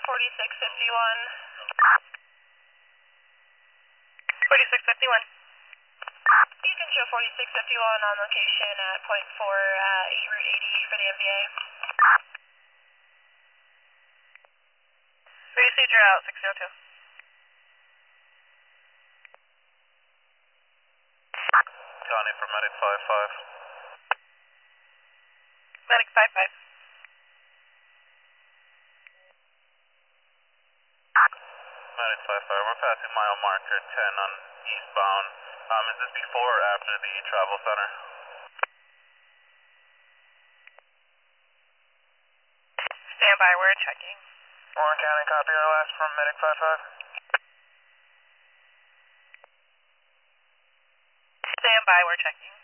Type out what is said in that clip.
4651. 4651. You can show 4651 on location at point 4, 8 Route 80 for the MVA. Procedure out, 602. Johnny for Medic 55. Medic 55. Medic 55, we're passing mile marker 10 on eastbound. Is this before or after the travel center? Stand by, we're checking. Warren County, copy our last from Medic 55. Stand by, we're checking.